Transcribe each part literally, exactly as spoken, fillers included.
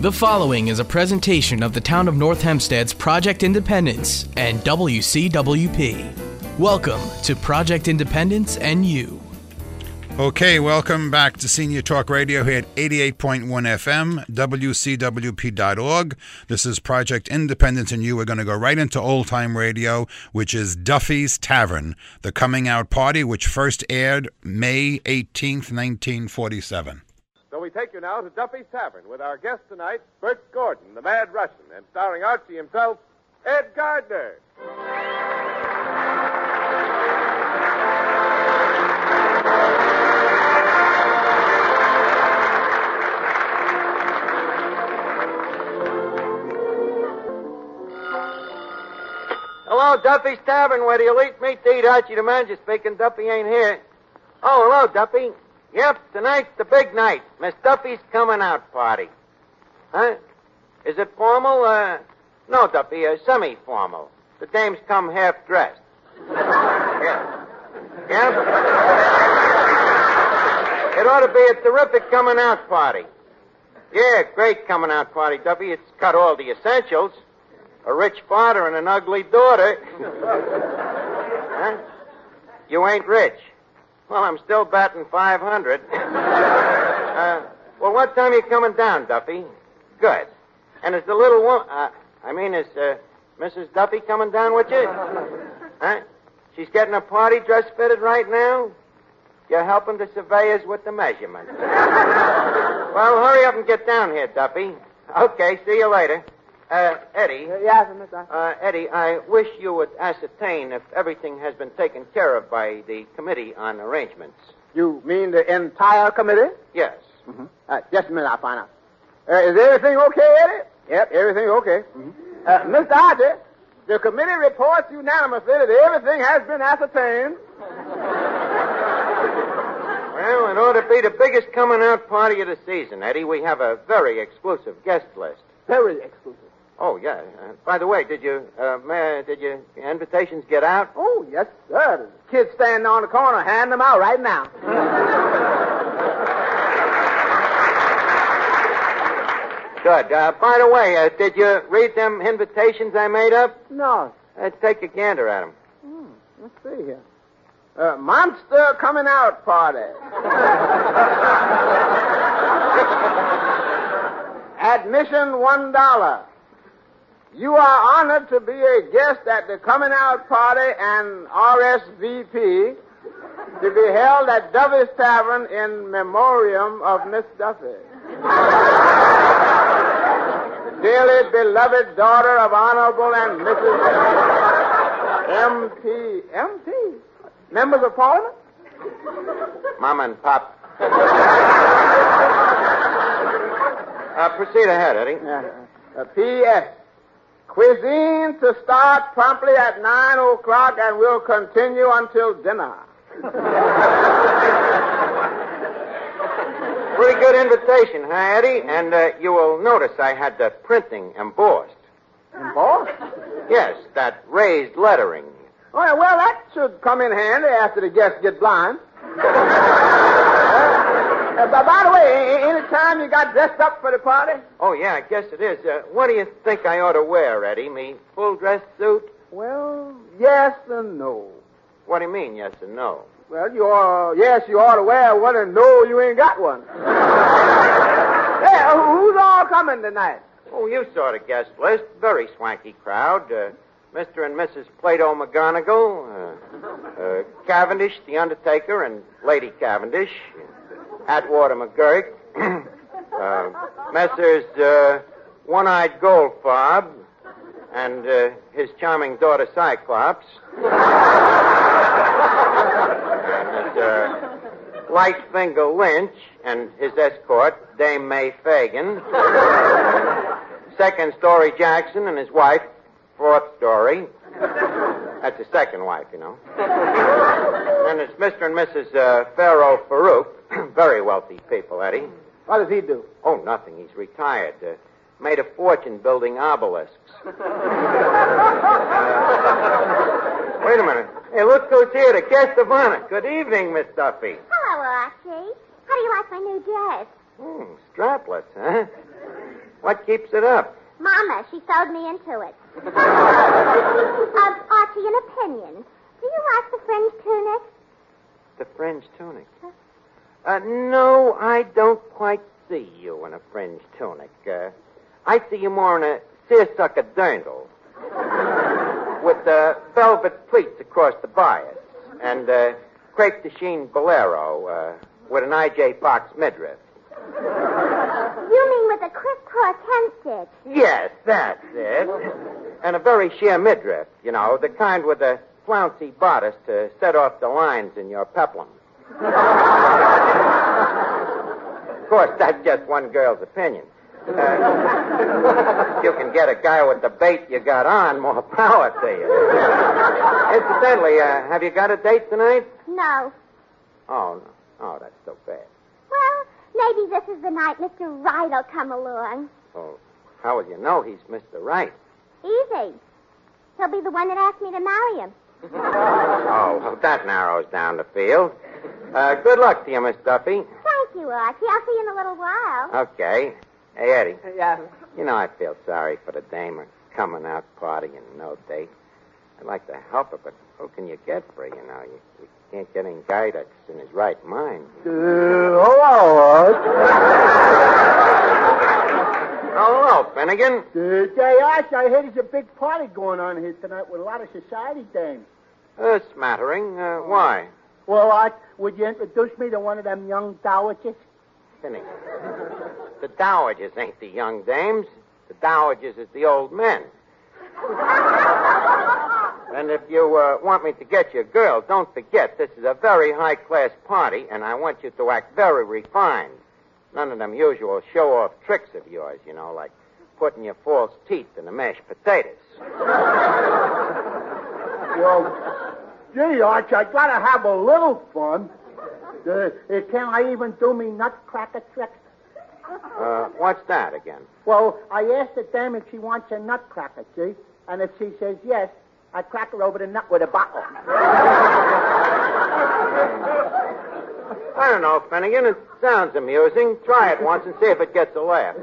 The following is a presentation of the Town of North Hempstead's Project Independence and W C W P. Welcome to Project Independence and You. Okay, welcome back to Senior Talk Radio here at eighty-eight point one F M, W C W P dot org. This is Project Independence and You. We're going to go right into Old Time Radio, which is Duffy's Tavern, the coming out party, which first aired May eighteenth, nineteen forty-seven. So we take you now to Duffy's Tavern with our guest tonight, Bert Gordon, the Mad Russian, and starring Archie himself, Ed Gardner. Hello, Duffy's Tavern, where the elite meet to eat. Archie the manager speaking. Duffy ain't here. Oh, hello, Duffy. Yep, tonight's the big night. Miss Duffy's coming out party. Huh? Is it formal? Uh, no, Duffy, uh, semi-formal. The dames come half-dressed. Yeah. Yeah? It ought to be a terrific coming out party. Yeah, great coming out party, Duffy. It's got all the essentials. A rich father and an ugly daughter. Huh? You ain't rich. Well, I'm still batting five hundred. uh, well, what time are you coming down, Duffy? Good. And is the little woman... Uh, I mean, is uh, Missus Duffy coming down with you? Huh? She's getting a party dress fitted right now? You're helping the surveyors with the measurements. Well, hurry up and get down here, Duffy. Okay, see you later. Uh, Eddie. Uh, yes, Mister Uh, Eddie, I wish you would ascertain if everything has been taken care of by the Committee on Arrangements. You mean the entire committee? Yes. Mm-hmm. Uh, just a minute, I'll find out. Uh, is everything okay, Eddie? Yep, everything okay. Mm-hmm. Uh, Mister Archie, the committee reports unanimously that everything has been ascertained. Well, it ought to be the biggest coming out party of the season, Eddie. We have a very exclusive guest list. Very exclusive. Oh, yeah. Uh, by the way, did you, uh, ma- did your invitations get out? Oh, yes, sir. The kids standing on the corner handing them out right now. Good. Uh, by the way, uh, did you read them invitations I made up? No. Let's take a gander at them. Hmm, let's see here. Uh, monster coming out party. Admission one dollar. You are honored to be a guest at the coming out party and R S V P to be held at Duffy's Tavern in memoriam of Miss Duffy. Dearly beloved daughter of Honorable and Missus M T M T Members of Parliament? Mom and Pop. uh, proceed ahead, Eddie. Uh, uh, P S Cuisine to start promptly at nine o'clock and will continue until dinner. Pretty good invitation, huh, Eddie? And uh, you will notice I had the printing embossed. Embossed? Yes, that raised lettering. Oh, yeah, well, that should come in handy after the guests get blind. Uh, but by the way, any time you got dressed up for the party? Oh, yeah, I guess it is. Uh, what do you think I ought to wear, Eddie? Me full dress suit? Well, yes and no. What do you mean, yes and no? Well, you ought, yes, you ought to wear one, and no, you ain't got one. Hey, uh, who's all coming tonight? Oh, you saw the guest list. Very swanky crowd. Uh, Mister and Missus Plato McGonagall, uh, uh, Cavendish, the Undertaker, and Lady Cavendish, Atwater McGurk, uh, Messrs. Uh, One-Eyed Goldfarb, and uh, his charming daughter Cyclops, and uh, Lightfinger Lynch, and his escort, Dame May Fagan, Second Story Jackson and his wife, Fourth Story. That's his second wife, you know. And it's Mister and Missus Uh, Pharaoh Farouk. Very wealthy people, Eddie. What does he do? Oh, nothing. He's retired. Uh, made a fortune building obelisks. uh, wait a minute. Hey, look who's here, the guest of honor. Good evening, Miss Duffy. Hello, Archie. How do you like my new dress? Hmm, strapless, huh? What keeps it up? Mama, she sewed me into it. uh, Archie, an opinion. Do you like the fringe tunic? The fringe tunic? Uh, no, I don't quite see you in a fringe tunic. Uh, I see you more in a seersucker dirndl with uh, velvet pleats across the bias and uh, crepe de chine bolero uh, with an I J Fox midriff. You mean with a crisscross hemstitch? Yes, that's it. And a very sheer midriff, you know, the kind with a flouncy bodice to set off the lines in your peplum. Of course, that's just one girl's opinion. Uh, if you can get a guy with the bait you got on, more power to you. Incidentally, uh, have you got a date tonight? No. Oh, no. Oh, that's so bad. Well, maybe this is the night Mister Wright will come along. Oh, how will you know he's Mister Right? Easy. He'll be the one that asked me to marry him. Oh, well, that narrows down the field. Uh, good luck to you, Miss Duffy. Thank you, Archie. I'll see you in a little while. Okay. Hey, Eddie. Yeah. You know, I feel sorry for the dame, a coming out party and no date. I'd like to help her, but who can you get for, you know? You, you can't get any guy that's in his right mind. Uh, hello, Oh, hello, Finnegan. Uh, say, Arch, I hear there's a big party going on here tonight with a lot of society dames. Uh, smattering. Uh, why? Well, Arch, would you introduce me to one of them young dowagers? Finnegan. The dowagers ain't the young dames. The dowagers is the old men. And if you uh, want me to get you a girl, don't forget this is a very high-class party, and I want you to act very refined. None of them usual show-off tricks of yours, you know, like putting your false teeth in the mashed potatoes. Well, gee, Arch, I gotta have a little fun. Uh, uh, can I even do me nutcracker trick? Uh, what's that again? Well, I asked the dame if she wants a nutcracker, see? And if she says yes, I crack her over the nut with a bottle. I don't know, Finnegan. It sounds amusing. Try it once and see if it gets a laugh.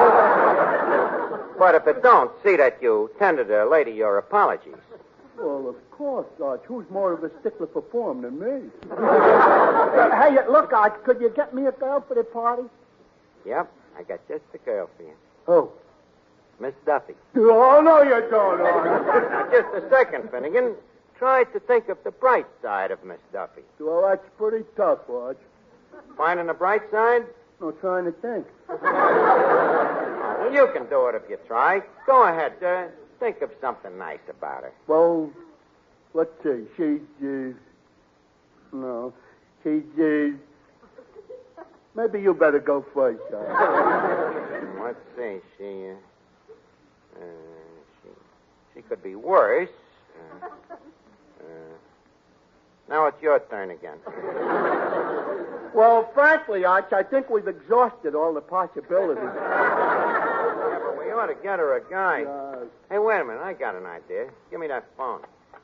But if it don't, see that you tender the lady your apologies. Well, of course, Arch. Who's more of a stickler for form than me? Hey, look, Arch, could you get me a girl for the party? Yep, I got just the girl for you. Who? Miss Duffy. Oh, no, you don't, Arch. Now, just a second, Finnegan. Try to think of the bright side of Miss Duffy. Well, that's pretty tough, Arch. Finding the bright side? No, trying to think. Well, you can do it if you try. Go ahead. Uh, think of something nice about her. Well, let's see. She's, uh... No. She's, uh... Maybe you better go first, Arch. Let's see. She, uh... uh she, she could be worse. Uh, uh, now it's your turn again. Well, frankly, Arch, I think we've exhausted all the possibilities. Yeah, but we ought to get her a guy. Uh, Hey, wait a minute. I got an idea. Give me that phone.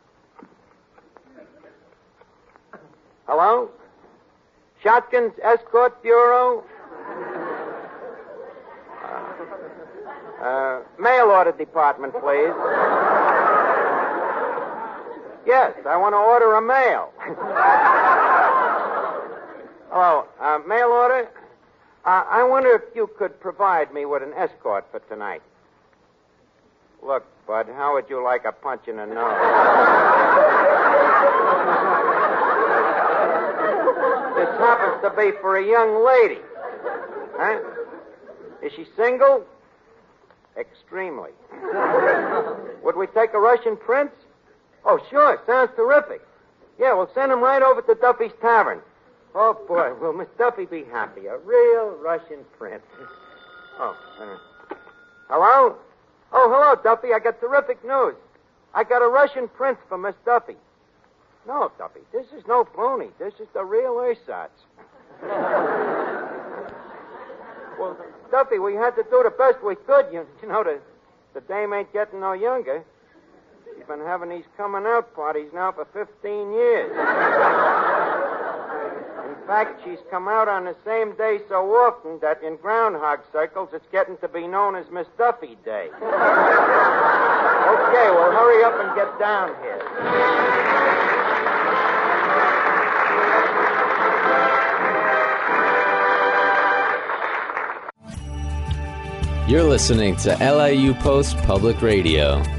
Hello? Shotgun's Escort Bureau? Uh, uh, mail order department, please. Yes, I want to order a mail. Hello, uh, mail order? Uh, I wonder if you could provide me with an escort for tonight. Look, Bud, how would you like a punch in the nose? This happens to be for a young lady. Huh? Is she single? Extremely. Would we take a Russian prince? Oh, sure. Sounds terrific. Yeah, we'll send him right over to Duffy's Tavern. Oh, boy, will Miss Duffy be happy. A real Russian prince. Oh, uh, hello? Oh, hello, Duffy. I got terrific news. I got a Russian prince for Miss Duffy. No, Duffy, this is no phony. This is the real ersatz. Well, Duffy, we had to do the best we could. You, you know, the, the dame ain't getting no younger. She's been having these coming out parties now for fifteen years. In fact, she's come out on the same day so often that in groundhog circles it's getting to be known as Miss Duffy Day. Okay, well, hurry up and get down here. You're listening to L I U Post Public Radio.